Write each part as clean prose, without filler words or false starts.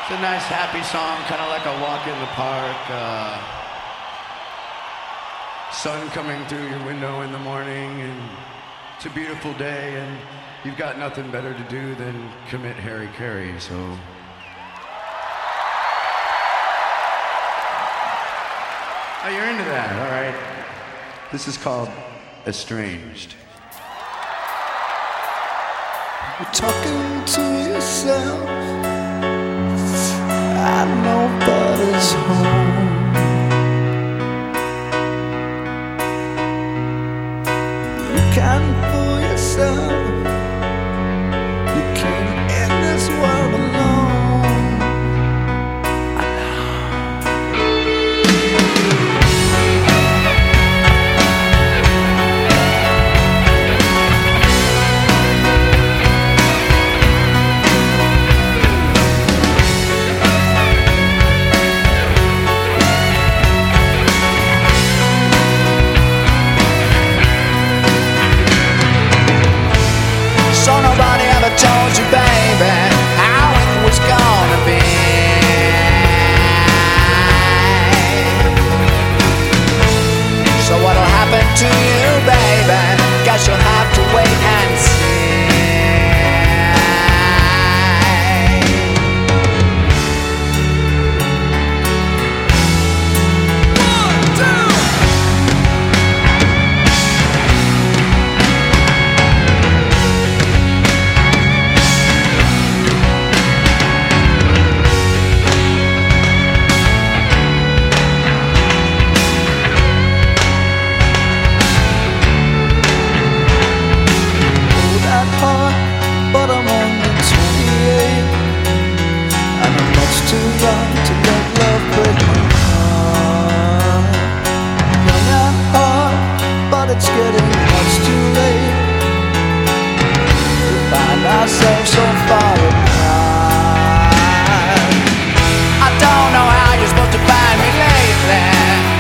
It's a nice, happy song, kind of like a walk in the park. Sun coming through your window in the morning, and it's a beautiful day, and you've got nothing better to do than commit Harry Carey, so... Oh, you're into that, all right. This is called Estranged. You're talking to yourself, and nobody's home. You can't fool yourself. You came in this world alone. I know. So nobody ever told you, baby, how it was gonna be. So what'll happen to you, baby? Guess you'll have to wait and see. But I'm only 28, and I'm much too young to let love break my heart. Young at heart, but it's getting much too late to find ourselves so far apart. I don't know how you're supposed to find me lately,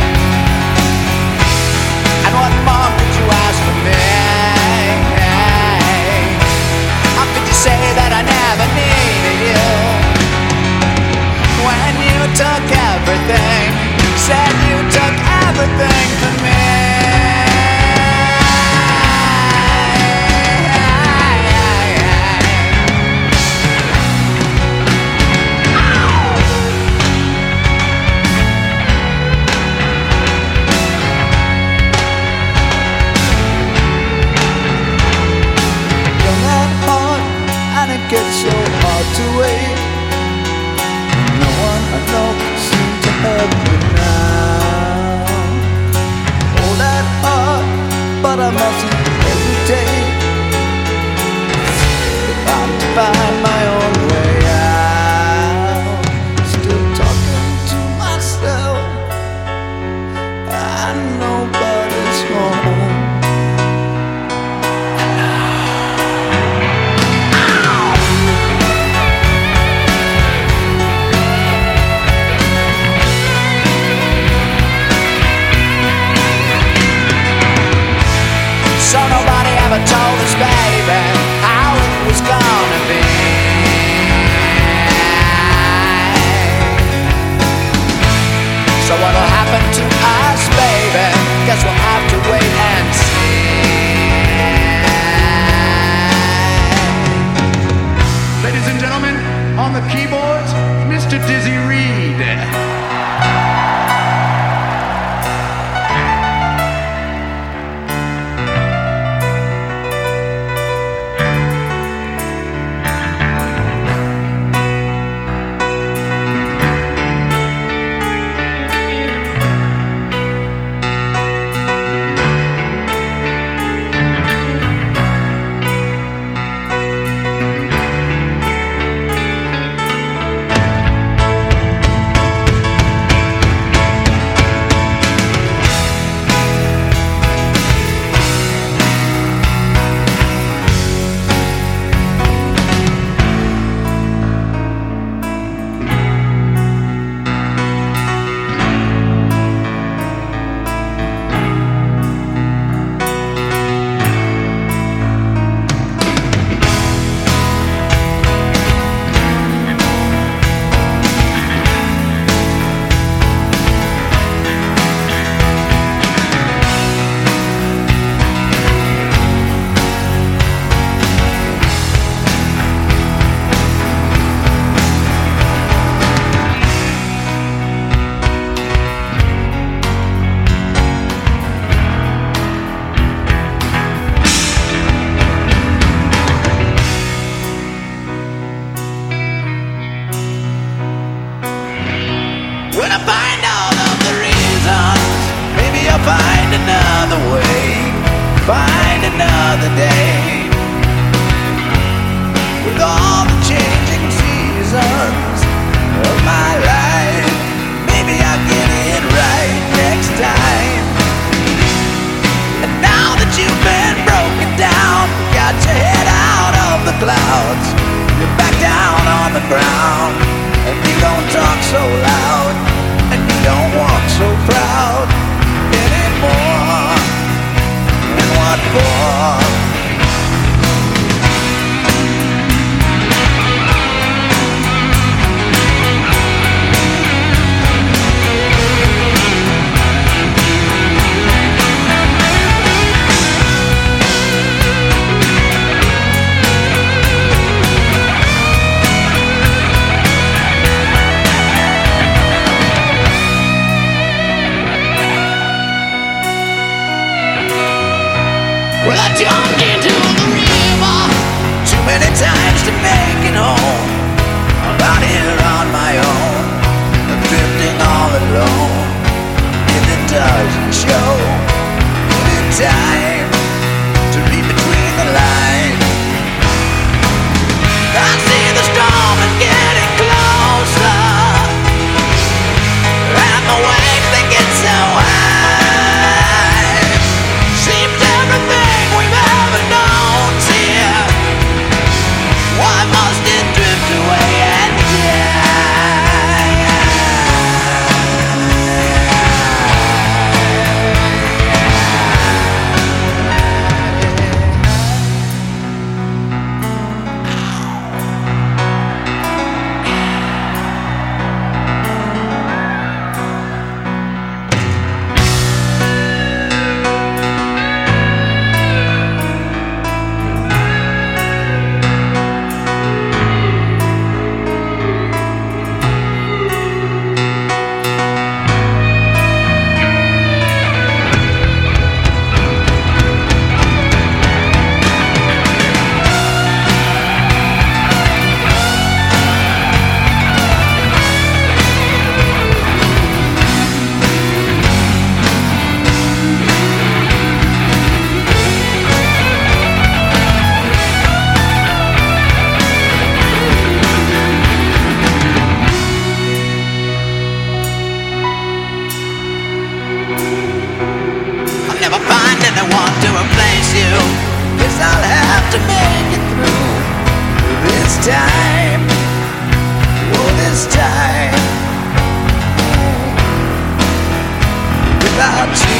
and what more could you ask from me? Say that I never needed you when you took everything, said you took everything from me. And it gets so hard to wait. No one I know can seem to help me now. Hold that heart, but I mustn't hesitate. If I'm to find my own way out, still talking to myself, and nobody's home. So nobody ever told us, baby, how it was gonna be. So what'll happen to us, baby? Guess we'll have to wait and see. Ladies and gentlemen, on the keyboards, Mr. Dizzy Reed. another day. With all the changing seasons of my life, maybe I'll get it right next time. And now that you've been broken down, got your head out of the clouds, you're back down on the ground, and you don't talk so loud, and you don't walk so proud anymore. And what for? Well, I jumped into the river too many times to make it home. I'm out here on my own, I'm drifting all alone, and it doesn't show any time to read between the lines. I see the storm is getting closer, and the waves they get so high. Seems everything we've ever known's here. Why must it drift away and I'll have to make it through this time, oh this time, without you.